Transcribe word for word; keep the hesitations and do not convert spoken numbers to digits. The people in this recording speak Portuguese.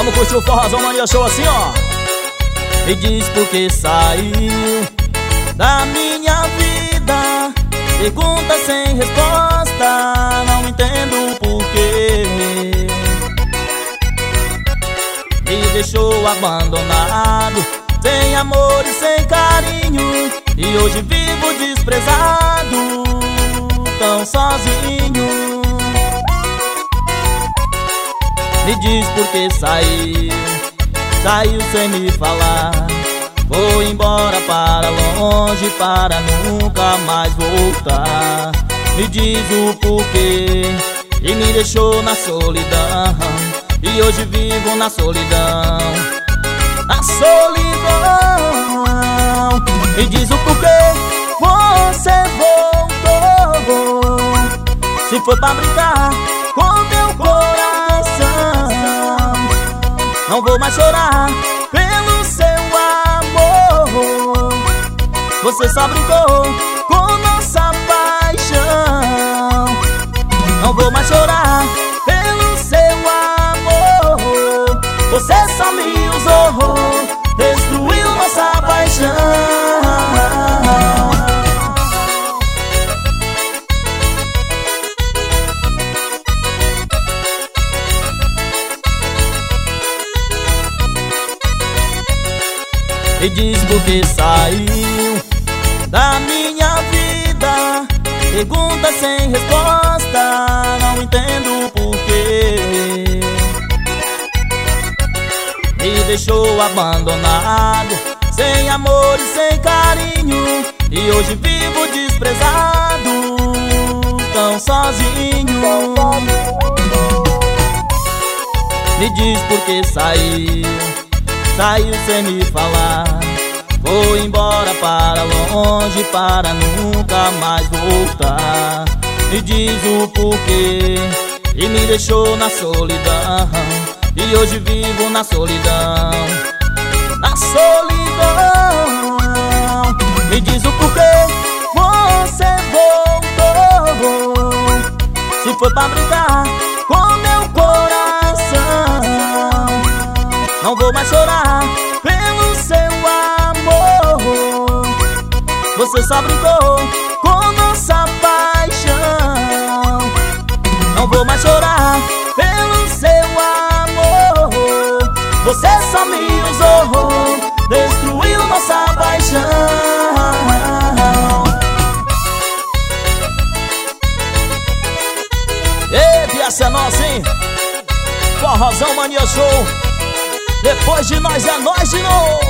Vamos curtir o Forrozão Mania Show assim, ó. Me diz por que saiu da minha vida, pergunta sem resposta, não entendo o porquê. Me deixou abandonado, sem amor e sem carinho, e hoje vivo desprezado, tão sozinho. Me diz por que saiu, saiu sem me falar, foi embora para longe para nunca mais voltar. Me diz o porquê e me deixou na solidão, e hoje vivo na solidão, na solidão. Me diz o porquê você voltou, se foi pra brincar com teu coração. Não vou mais chorar pelo seu amor, você só brincou com nossa paixão. Não vou mais chorar pelo seu amor, você só me usou, destruiu nossa paixão. Me diz por que saiu da minha vida, pergunta sem resposta, não entendo o porquê. Me deixou abandonado, sem amor e sem carinho, e hoje vivo desprezado, tão sozinho. Me diz por que saiu, saiu sem me falar, foi embora para longe para nunca mais voltar. Me diz o porquê e me deixou na solidão, e hoje vivo na solidão, na solidão. Me diz o porquê você voltou, se foi pra brincar com meu coração. Não vou mais chorar pelo seu amor, você só brincou com nossa paixão. Não vou mais chorar pelo seu amor, você só me usou, destruiu nossa paixão. Ei, essa é nossa, hein? Forrozão Mania Show. Depois de nós é nós de novo.